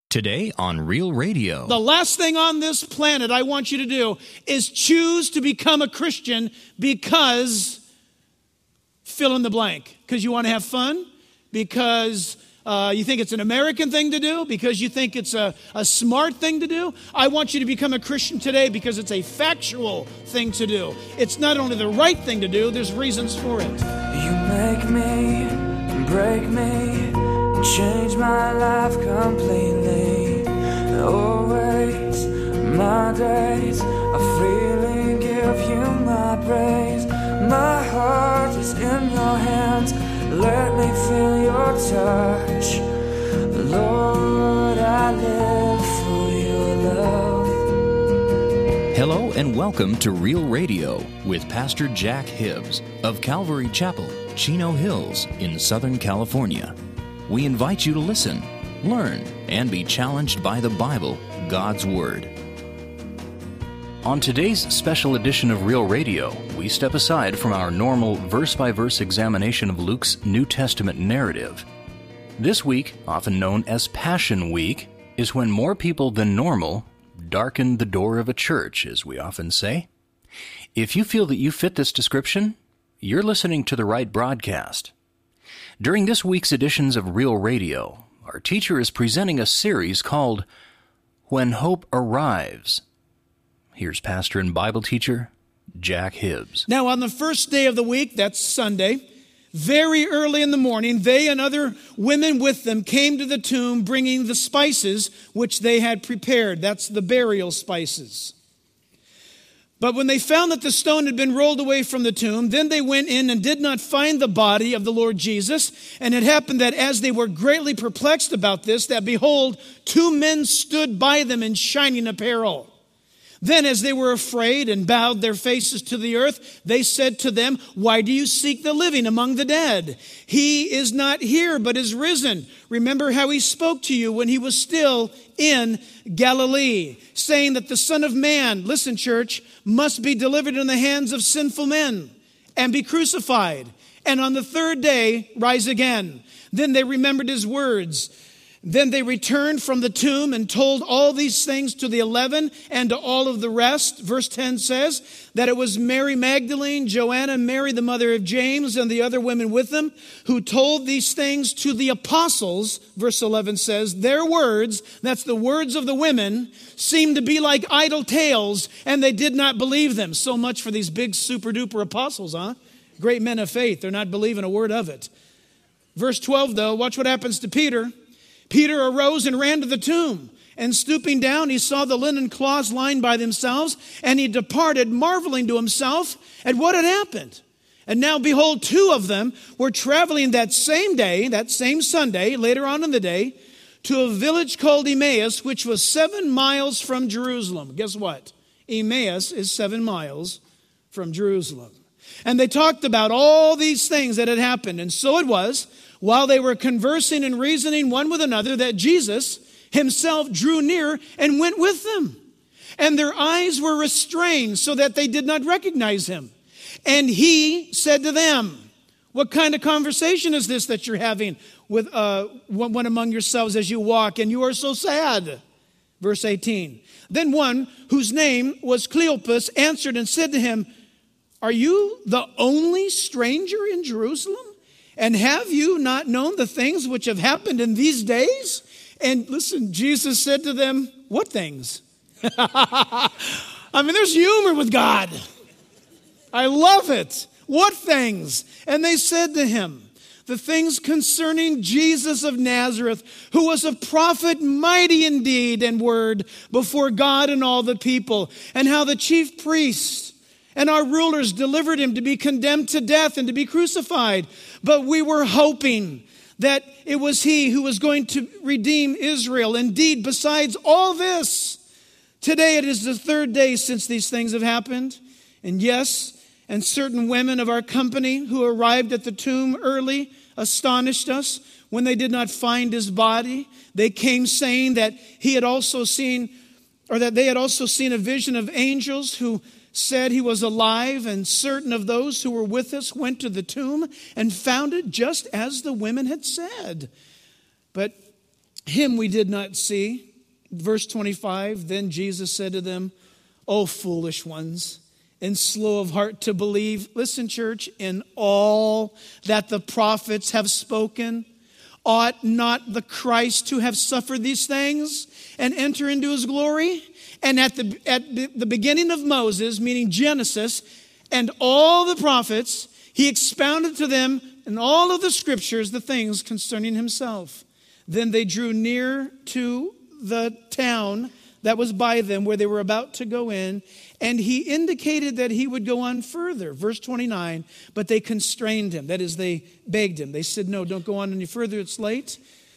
Today on Real Radio. The last thing on this planet I want you to do is choose to become a Christian because fill in the blank. Because you want to have fun, because you think it's an American thing to do, because you think it's a smart thing to do. I want you to become a Christian today because it's a factual thing to do. It's not only the right thing to do, there's reasons for it. You make me, break me, change my life completely. Always, my days, I freely give you my praise. My heart is in your hands, let me feel your touch. Lord, I live for your love. Hello and welcome to Real Radio with Pastor Jack Hibbs of Calvary Chapel, Chino Hills in Southern California. We invite you to listen, learn, and be challenged by the Bible, God's Word. On today's special edition of Real Radio, we step aside from our normal verse-by-verse examination of Luke's New Testament narrative. This week, often known as Passion Week, is when more people than normal darken the door of a church, as we often say. If you feel that you fit this description, you're listening to the right broadcast. During this week's editions of Real Radio, our teacher is presenting a series called When Hope Arrives. Here's pastor and Bible teacher Jack Hibbs. Now, on the first day of the week, that's Sunday, very early in the morning, they and other women with them came to the tomb bringing the spices which they had prepared. That's the burial spices. But when they found that the stone had been rolled away from the tomb, then they went in and did not find the body of the Lord Jesus. And it happened that as they were greatly perplexed about this, that behold, two men stood by them in shining apparel. Then as they were afraid and bowed their faces to the earth, they said to them, "Why do you seek the living among the dead? He is not here, but is risen. Remember how he spoke to you when he was still in Galilee, saying that the Son of Man," listen church, "must be delivered in the hands of sinful men and be crucified, and on the third day rise again." Then they remembered his words. Then they returned from the tomb and told all these things to the 11 and to all of the rest. Verse 10 says that it was Mary Magdalene, Joanna, Mary the mother of James, and the other women with them who told these things to the apostles. Verse 11 says, their words, that's the words of the women, seemed to be like idle tales, and they did not believe them. So much for these big super duper apostles, huh? Great men of faith. They're not believing a word of it. Verse 12 though, watch what happens to Peter. Peter arose and ran to the tomb, and stooping down, he saw the linen cloths lying by themselves, and he departed, marveling to himself at what had happened. And now, behold, two of them were traveling that same day, that same Sunday, later on in the day, to a village called Emmaus, which was 7 miles from Jerusalem. Guess what? Emmaus is 7 miles from Jerusalem. And they talked about all these things that had happened. And so it was, while they were conversing and reasoning one with another, that Jesus himself drew near and went with them. And their eyes were restrained so that they did not recognize him. And he said to them, "What kind of conversation is this that you're having with one among yourselves as you walk, and you are so sad?" Verse 18. Then one whose name was Cleopas answered and said to him, "Are you the only stranger in Jerusalem? And have you not known the things which have happened in these days?" And listen, Jesus said to them, what things? I mean, there's humor with God. I love it. What things? And they said to him, the things concerning Jesus of Nazareth, who was a prophet, mighty in deed and word before God and all the people, and how the chief priests and our rulers delivered him to be condemned to death and to be crucified. But we were hoping that it was he who was going to redeem Israel. Indeed, besides all this, today it is the third day since these things have happened. And yes, and certain women of our company who arrived at the tomb early astonished us when they did not find his body. They came saying that he had also seen, or that they had also seen a vision of angels who said he was alive, and certain of those who were with us went to the tomb and found it just as the women had said. But him we did not see. Verse 25, then Jesus said to them, O foolish ones, and slow of heart to believe. Listen, church, in all that the prophets have spoken, ought not the Christ to have suffered these things and enter into his glory? And at the beginning of Moses, meaning Genesis, and all the prophets, he expounded to them in all of the scriptures the things concerning himself. Then they drew near to the town that was by them where they were about to go in, and he indicated that he would go on further. Verse 29, but they constrained him. That is, they begged him. They said, no, don't go on any further, it's late.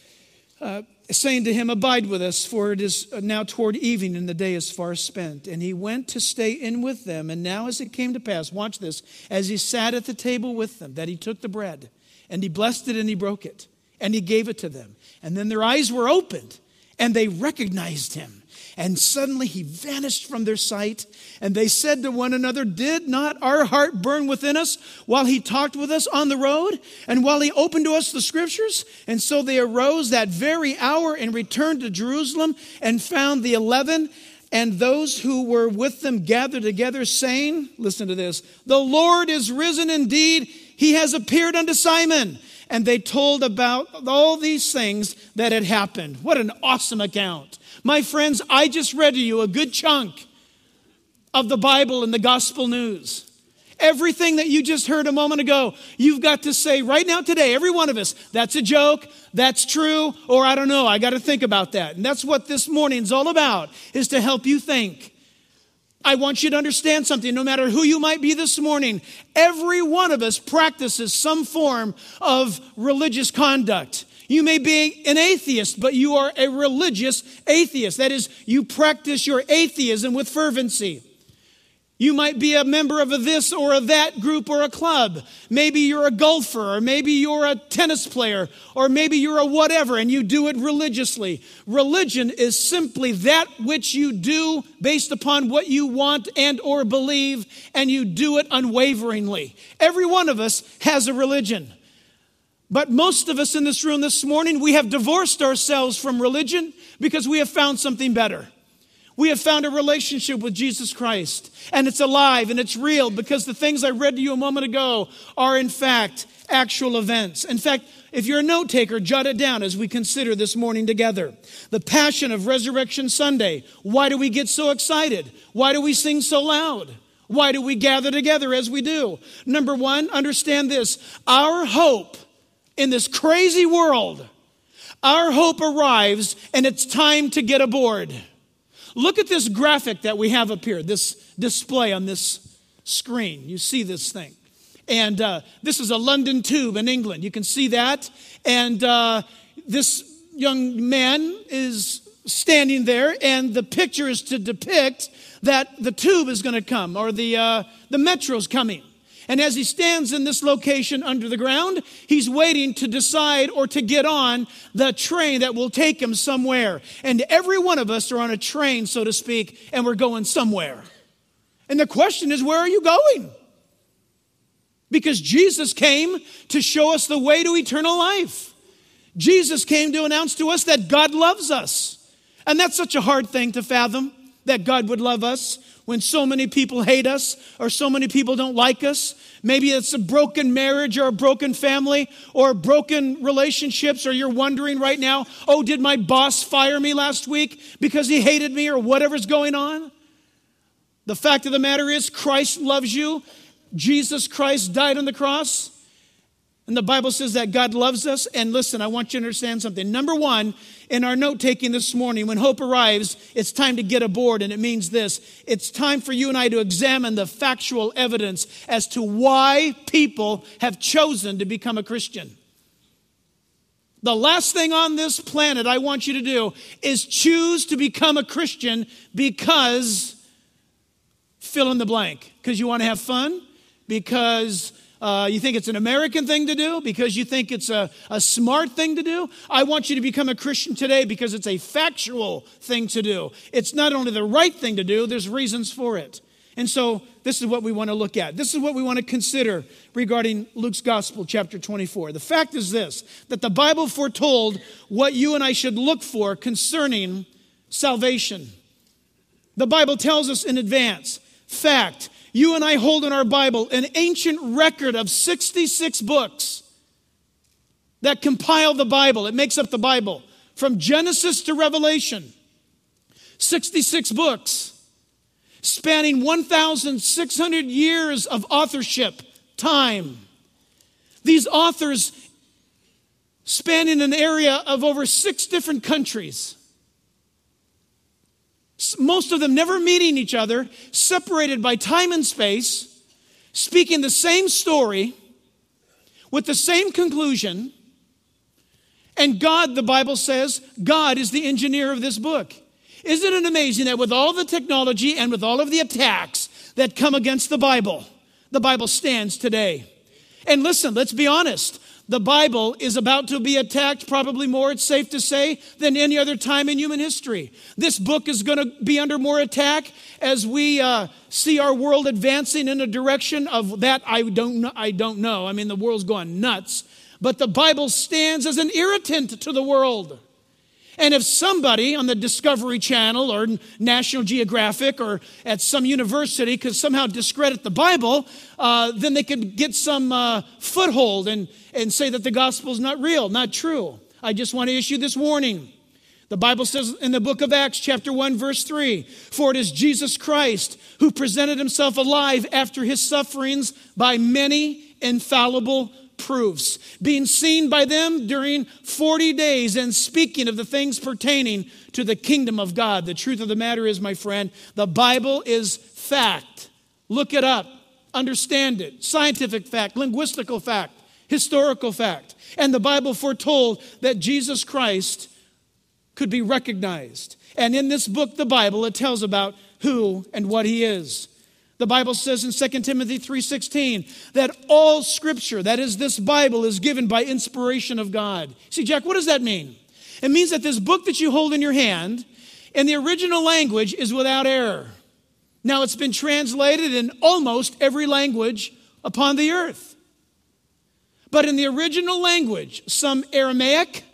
Saying to him, abide with us, for it is now toward evening, and the day is far spent. And he went to stay in with them. And now as it came to pass, watch this, as he sat at the table with them, that he took the bread, and he blessed it, and he broke it, and he gave it to them. And then their eyes were opened, and they recognized him. And suddenly he vanished from their sight. And they said to one another, did not our heart burn within us while he talked with us on the road? And while he opened to us the scriptures? And so they arose that very hour and returned to Jerusalem and found the 11 and those who were with them gathered together, saying, listen to this, the Lord is risen indeed. He has appeared unto Simon. And they told about all these things that had happened. What an awesome account. My friends, I just read to you a good chunk of the Bible and the gospel news. Everything that you just heard a moment ago, you've got to say right now today, every one of us, that's a joke, that's true, or I don't know, I got to think about that. And that's what this morning's all about, is to help you think. I want you to understand something. No matter who you might be this morning, every one of us practices some form of religious conduct. You may be an atheist, but you are a religious atheist. That is, you practice your atheism with fervency. You might be a member of a this or a that group or a club. Maybe you're a golfer, or maybe you're a tennis player, or maybe you're a whatever, and you do it religiously. Religion is simply that which you do based upon what you want and or believe, and you do it unwaveringly. Every one of us has a religion. But most of us in this room this morning, we have divorced ourselves from religion because we have found something better. We have found a relationship with Jesus Christ, and it's alive and it's real because the things I read to you a moment ago are in fact actual events. In fact, if you're a note taker, jot it down as we consider this morning together. The passion of Resurrection Sunday. Why do we get so excited? Why do we sing so loud? Why do we gather together as we do? Number one, understand this. Our hope in this crazy world, our hope arrives and it's time to get aboard. Look at this graphic that we have up here, this display on this screen. You see this thing. And this is a London tube in England. You can see that. And this young man is standing there, and the picture is to depict that the tube is going to come, or the metro's coming. And as he stands in this location under the ground, he's waiting to decide or to get on the train that will take him somewhere. And every one of us are on a train, so to speak, and we're going somewhere. And the question is, where are you going? Because Jesus came to show us the way to eternal life. Jesus came to announce to us that God loves us. And that's such a hard thing to fathom, that God would love us when so many people hate us or so many people don't like us. Maybe it's a broken marriage or a broken family or broken relationships, or you're wondering right now, oh, did my boss fire me last week because he hated me or whatever's going on? The fact of the matter is, Christ loves you. Jesus Christ died on the cross. And the Bible says that God loves us. And listen, I want you to understand something. Number one, in our note-taking this morning, when hope arrives, it's time to get aboard. And it means this. It's time for you and I to examine the factual evidence as to why people have chosen to become a Christian. The last thing on this planet I want you to do is choose to become a Christian because fill in the blank. Because you want to have fun? Because you think it's an American thing to do? Because you think it's a smart thing to do? I want you to become a Christian today because it's a factual thing to do. It's not only the right thing to do, there's reasons for it. And so this is what we want to look at. This is what we want to consider regarding Luke's Gospel, chapter 24. The fact is this, that the Bible foretold what you and I should look for concerning salvation. The Bible tells us in advance. Fact, you and I hold in our Bible an ancient record of 66 books that compile the Bible. It makes up the Bible from Genesis to Revelation. 66 books spanning 1,600 years of authorship time. These authors span in an area of over 6 different countries. Most of them never meeting each other, separated by time and space, speaking the same story with the same conclusion. And God, the Bible says, God is the engineer of this book. Isn't it amazing that with all the technology and with all of the attacks that come against the Bible stands today? And listen, let's be honest. The Bible is about to be attacked probably more, it's safe to say, than any other time in human history. This book is going to be under more attack as we see our world advancing in a direction of that I don't know. I mean, the world's going nuts. But the Bible stands as an irritant to the world. And if somebody on the Discovery Channel or National Geographic or at some university could somehow discredit the Bible, then they could get some foothold and say that the gospel is not real, not true. I just want to issue this warning. The Bible says in the book of Acts, chapter 1, verse 3, for it is Jesus Christ who presented himself alive after his sufferings by many infallible proofs, being seen by them during 40 days and speaking of the things pertaining to the kingdom of God. The truth of the matter is, my friend, the Bible is fact. Look it up. Understand it. Scientific fact, linguistical fact, historical fact. And the Bible foretold that Jesus Christ could be recognized. And in this book, the Bible, it tells about who and what he is. The Bible says in 2 Timothy 3:16 that all Scripture, that is this Bible, is given by inspiration of God. See, Jack, what does that mean? It means that this book that you hold in your hand, in the original language, is without error. Now, it's been translated in almost every language upon the earth. But in the original language, some Aramaic,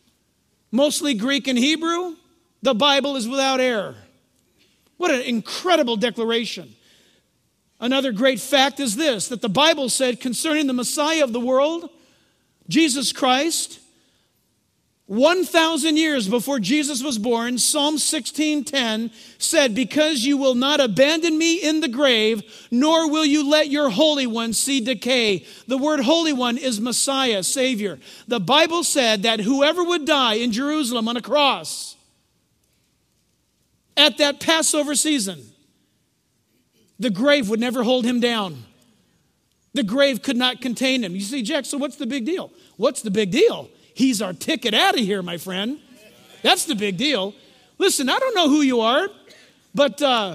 mostly Greek and Hebrew, the Bible is without error. What an incredible declaration. Another great fact is this, that the Bible said concerning the Messiah of the world, Jesus Christ, 1,000 years before Jesus was born, Psalm 16:10 said, because you will not abandon me in the grave, nor will you let your Holy One see decay. The word Holy One is Messiah, Savior. The Bible said that whoever would die in Jerusalem on a cross at that Passover season, the grave would never hold him down. The grave could not contain him. You see, Jack, so what's the big deal? What's the big deal? He's our ticket out of here, my friend. That's the big deal. Listen, I don't know who you are, but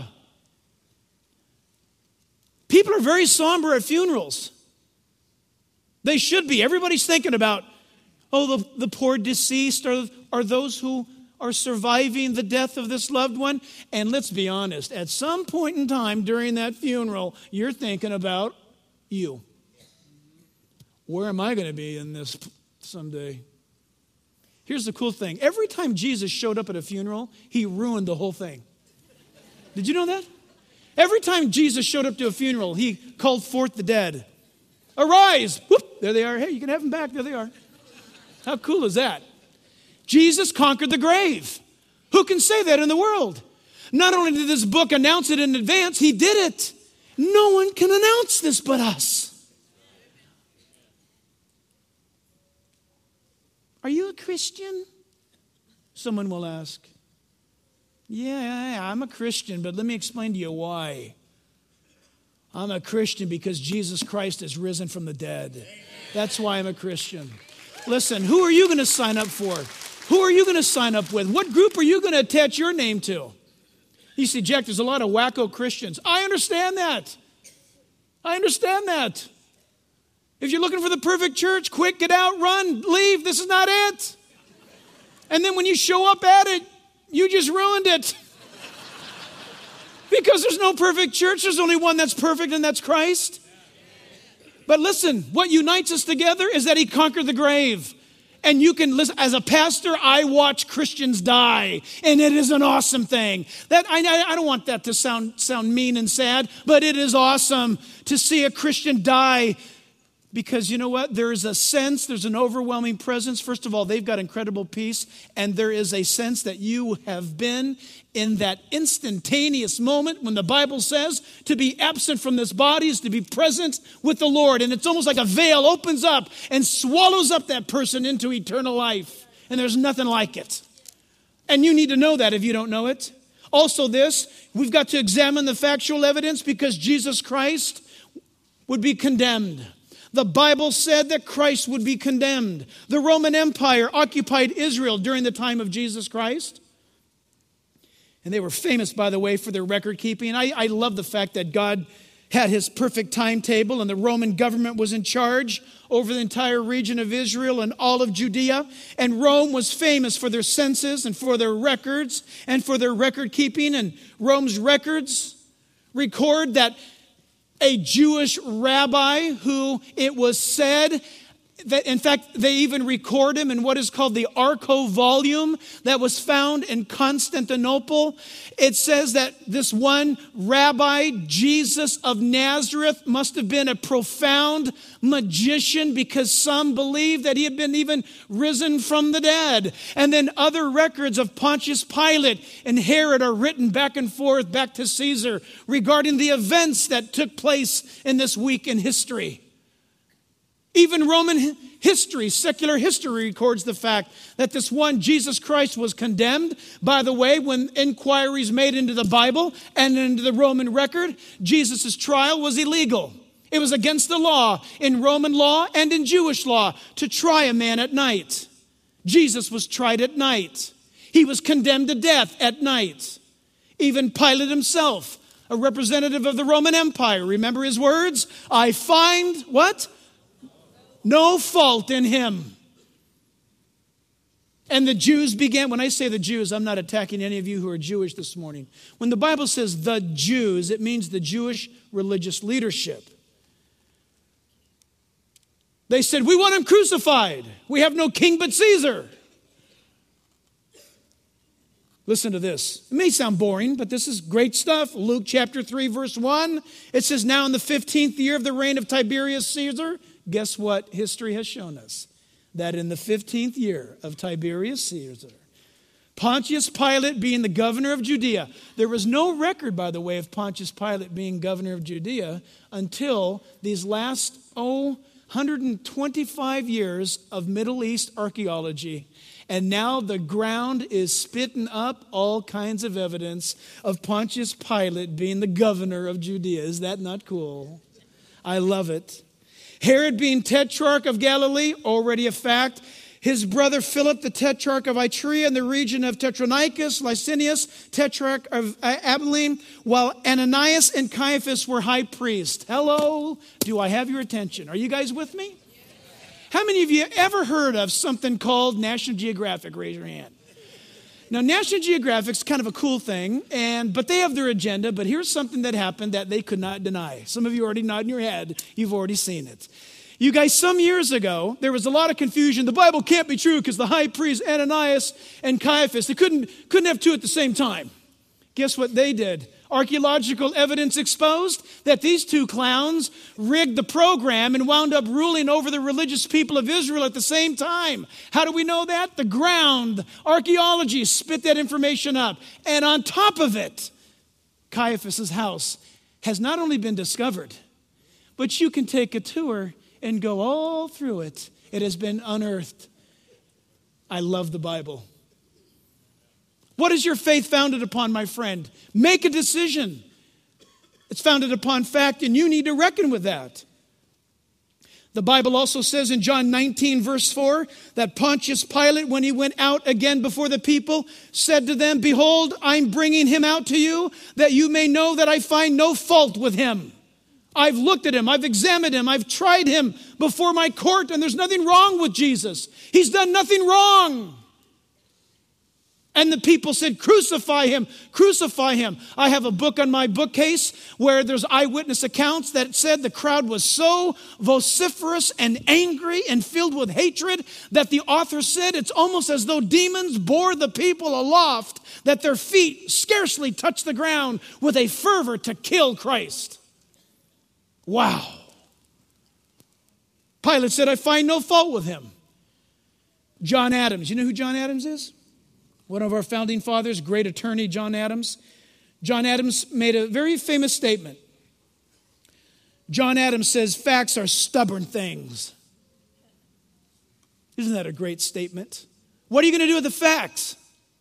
people are very somber at funerals. They should be. Everybody's thinking about, the poor deceased are those who are surviving the death of this loved one. And let's be honest, at some point in time during that funeral, you're thinking about you. Where am I going to be in this someday? Here's the cool thing. Every time Jesus showed up at a funeral, he ruined the whole thing. Did you know that? Every time Jesus showed up to a funeral, he called forth the dead. Arise! Whoop, there they are. Hey, you can have them back. There they are. How cool is that? Jesus conquered the grave. Who can say that in the world? Not only did this book announce it in advance, he did it. No one can announce this but us. Are you a Christian? Someone will ask. Yeah, I'm a Christian, but let me explain to you why. I'm a Christian because Jesus Christ has risen from the dead. That's why I'm a Christian. Listen, who are you going to sign up for? Who are you going to sign up with? What group are you going to attach your name to? You see, Jack, there's a lot of wacko Christians. I understand that. If you're looking for the perfect church, quick, get out, run, leave. This is not it. And then when you show up at it, you just ruined it. Because there's no perfect church. There's only one that's perfect, and that's Christ. But listen, what unites us together is that he conquered the grave. And you can listen, as a pastor, I watch Christians die, and it is an awesome thing. That I don't want that to sound mean and sad, but it is awesome to see a Christian die, because you know what? There is a sense, there's an overwhelming presence. First of all, they've got incredible peace, and there is a sense that you have been in that instantaneous moment when the Bible says to be absent from this body is to be present with the Lord. And it's almost like a veil opens up and swallows up that person into eternal life. And there's nothing like it. And you need to know that if you don't know it. Also this, we've got to examine the factual evidence because Jesus Christ would be condemned. The Bible said that Christ would be condemned. The Roman Empire occupied Israel during the time of Jesus Christ. And they were famous, by the way, for their record keeping. I love the fact that God had his perfect timetable and the Roman government was in charge over the entire region of Israel and all of Judea. And Rome was famous for their census and for their records and for their record keeping. And Rome's records record that a Jewish rabbi who it was said that, in fact, they even record him in what is called the Arco volume that was found in Constantinople. It says that this one rabbi, Jesus of Nazareth, must have been a profound magician because some believe that he had been even risen from the dead. And then other records of Pontius Pilate and Herod are written back and forth back to Caesar regarding the events that took place in this week in history. Even Roman history, secular history, records the fact that this one, Jesus Christ, was condemned. By the way, when inquiries made into the Bible and into the Roman record, Jesus' trial was illegal. It was against the law, in Roman law and in Jewish law, to try a man at night. Jesus was tried at night. He was condemned to death at night. Even Pilate himself, a representative of the Roman Empire, remember his words? I find, what? No fault in him. And the Jews began, when I say the Jews, I'm not attacking any of you who are Jewish this morning. When the Bible says the Jews, it means the Jewish religious leadership. They said, we want him crucified. We have no king but Caesar. Listen to this. It may sound boring, but this is great stuff. Luke chapter 3, verse 1. It says, now in the 15th year of the reign of Tiberius Caesar, guess what history has shown us? That in the 15th year of Tiberius Caesar, Pontius Pilate being the governor of Judea. There was no record, by the way, of Pontius Pilate being governor of Judea until these last, 125 years of Middle East archaeology. And now the ground is spitting up all kinds of evidence of Pontius Pilate being the governor of Judea. Is that not cool? I love it. Herod being tetrarch of Galilee, already a fact. His brother Philip, the tetrarch of Iturea in the region of Tetronychus, Licinius, tetrarch of Abilene, while Ananias and Caiaphas were high priests. Hello, do I have your attention? Are you guys with me? How many of you ever heard of something called National Geographic? Raise your hand. Now, National Geographic's kind of a cool thing, but they have their agenda, but here's something that happened that they could not deny. Some of you already nodding your head. You've already seen it. You guys, some years ago, there was a lot of confusion. The Bible can't be true because the high priest Ananias and Caiaphas, they couldn't have two at the same time. Guess what they did? Archaeological evidence exposed that these two clowns rigged the program and wound up ruling over the religious people of Israel at the same time. How do we know that? The ground, archaeology spit that information up. And on top of it, Caiaphas' house has not only been discovered, but you can take a tour and go all through it. It has been unearthed. I love the Bible. What is your faith founded upon, my friend? Make a decision. It's founded upon fact, and you need to reckon with that. The Bible also says in John 19, verse 4, that Pontius Pilate, when he went out again before the people, said to them, behold, I'm bringing him out to you, that you may know that I find no fault with him. I've looked at him, I've examined him, I've tried him before my court, and there's nothing wrong with Jesus. He's done nothing wrong. And the people said, crucify him, crucify him. I have a book on my bookcase where there's eyewitness accounts that said the crowd was so vociferous and angry and filled with hatred that the author said it's almost as though demons bore the people aloft, that their feet scarcely touched the ground with a fervor to kill Christ. Wow. Pilate said, I find no fault with him. John Adams, you know who John Adams is? One of our founding fathers, great attorney, John Adams. John Adams made a very famous statement. John Adams says, facts are stubborn things. Isn't that a great statement? What are you going to do with the facts?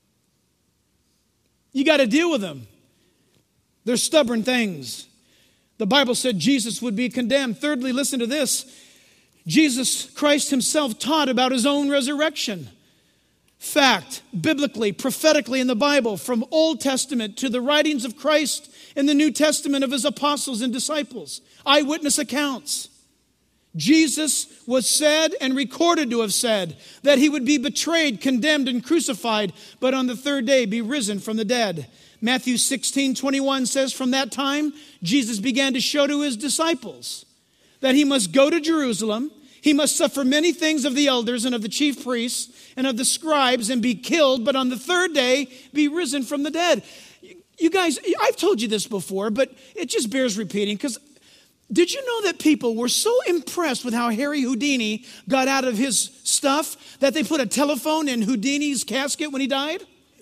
You got to deal with them. They're stubborn things. The Bible said Jesus would be condemned. Thirdly, listen to this. Jesus Christ himself taught about his own resurrection. Fact, biblically, prophetically in the Bible, from Old Testament to the writings of Christ in the New Testament of his apostles and disciples, eyewitness accounts. Jesus was said and recorded to have said that he would be betrayed, condemned, and crucified, but on the third day be risen from the dead. Matthew 16:21 says, from that time, Jesus began to show to his disciples that he must go to Jerusalem. He must suffer many things of the elders and of the chief priests and of the scribes and be killed, but on the third day be risen from the dead. You guys, I've told you this before, but it just bears repeating, because did you know that people were so impressed with how Harry Houdini got out of his stuff that they put a telephone in Houdini's casket when he died?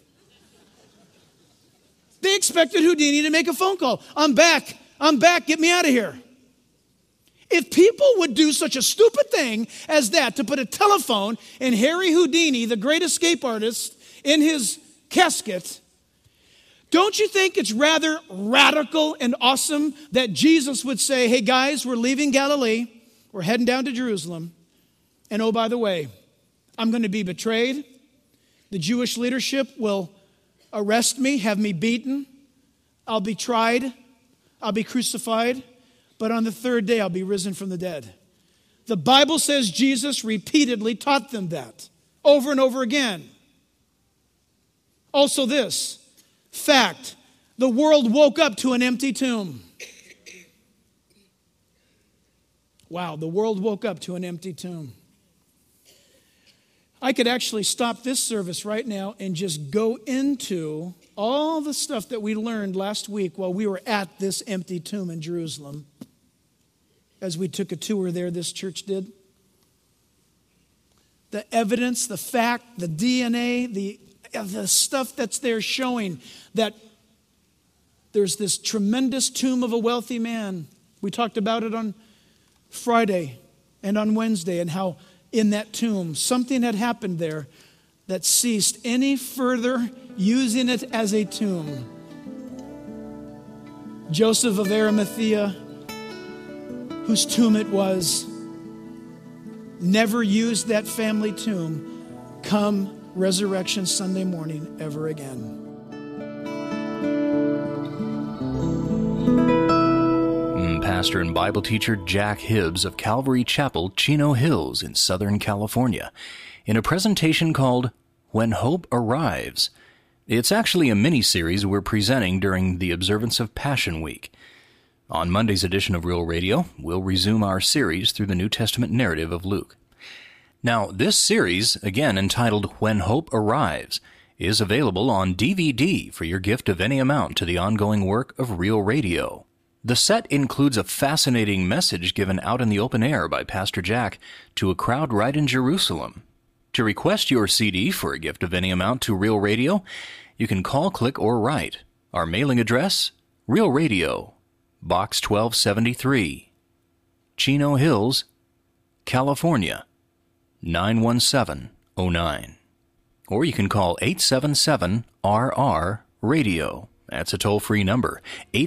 They expected Houdini to make a phone call. I'm back, get me out of here. If people would do such a stupid thing as that, to put a telephone in Harry Houdini, the great escape artist, in his casket, don't you think it's rather radical and awesome that Jesus would say, hey guys, we're leaving Galilee, we're heading down to Jerusalem, and oh, by the way, I'm going to be betrayed. The Jewish leadership will arrest me, have me beaten, I'll be tried, I'll be crucified, but on the third day, I'll be risen from the dead. The Bible says Jesus repeatedly taught them that over and over again. Also this, fact, the world woke up to an empty tomb. Wow, the world woke up to an empty tomb. I could actually stop this service right now and just go into all the stuff that we learned last week while we were at this empty tomb in Jerusalem. As we took a tour there, this church did. The evidence, the fact, the DNA, the stuff that's there showing that there's this tremendous tomb of a wealthy man. We talked about it on Friday and on Wednesday, and how in that tomb something had happened there that ceased any further using it as a tomb. Joseph of Arimathea, whose tomb it was, never used that family tomb come Resurrection Sunday morning ever again. Pastor and Bible teacher Jack Hibbs of Calvary Chapel, Chino Hills in Southern California, in a presentation called When Hope Arrives. It's actually a mini-series we're presenting during the observance of Passion Week. On Monday's edition of Real Radio, we'll resume our series through the New Testament narrative of Luke. Now, this series, again entitled When Hope Arrives, is available on DVD for your gift of any amount to the ongoing work of Real Radio. The set includes a fascinating message given out in the open air by Pastor Jack to a crowd right in Jerusalem. To request your CD for a gift of any amount to Real Radio, you can call, click, or write. Our mailing address, Real Radio, Box 1273, Chino Hills, California, 91709. Or you can call 877-RR-RADIO. That's a toll-free number,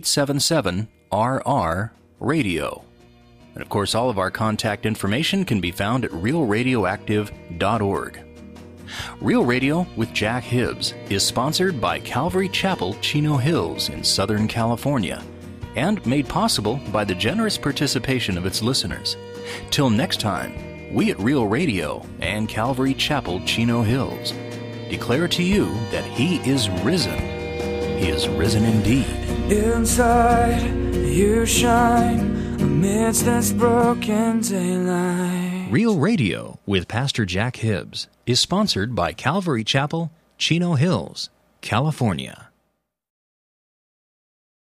877-RR-RADIO. And of course, all of our contact information can be found at realradioactive.org. Real Radio with Jack Hibbs is sponsored by Calvary Chapel, Chino Hills in Southern California, and made possible by the generous participation of its listeners. Till next time, we at Real Radio and Calvary Chapel, Chino Hills declare to you that He is risen. He is risen indeed. Inside you shine amidst this broken daylight. Real Radio with Pastor Jack Hibbs is sponsored by Calvary Chapel, Chino Hills, California.